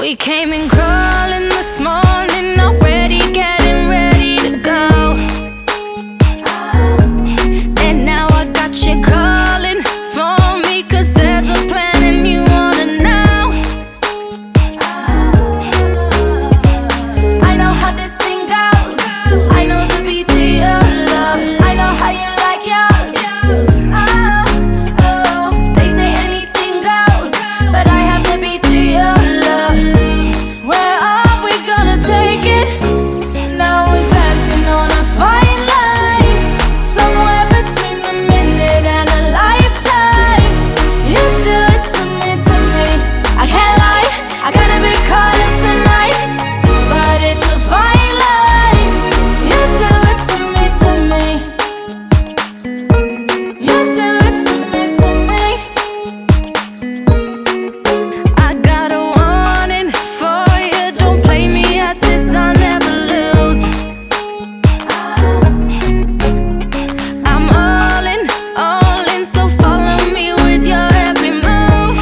We came in crawling this morning, already getting ready to go. And now I got you calling for me, 'cause there's a plan and you wanna know. I know how this thing goes. I know the beat to your love. I know how you like yours. They say anything goes, but I have the beat to your love. Where are we gonna take it? Now we're dancing on a fine line, somewhere between a minute and a lifetime. You do it to me, to me. I can't lie, I gotta be caught up tonight, but it's a fine line. You do it to me, to me. You do it to me, to me. I got a warning for you, don't play me at this, I'll never lose. I'm all in, so follow me with your every move.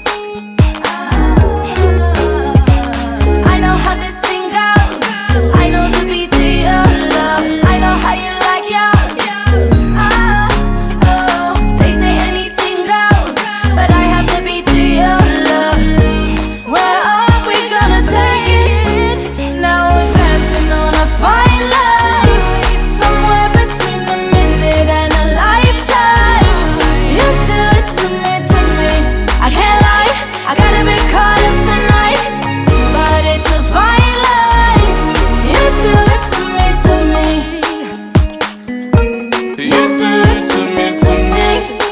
I know how this thing goes. I know the beat to your love. I know how you like yours. They say anything goes, but I have the beat to your love. Where are we gonna take it? Now we're dancing on a fine line, somewhere between a minute and a lifetime. You do it to me, to me. I can't lie, I gotta be caught up tonight, but it's a fine line. You do it to me, to me. You do it to me, to me.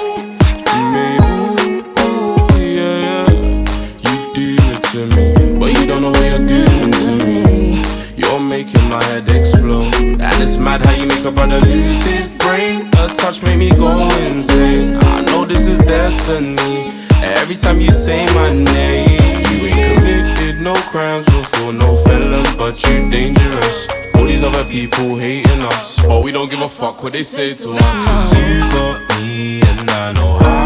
Ooh, yeah. You do it to me, but you don't know what you're doing to me. You're making my head explode, and it's mad how you make a brother lose his brain. A touch made me go insane. I know this is destiny. Every time you say my name, you ain't committed no crimes before, no felon, but you dangerous. All these other people hating us, but we don't give a fuck what they say to us. 'Cause you got me, and I know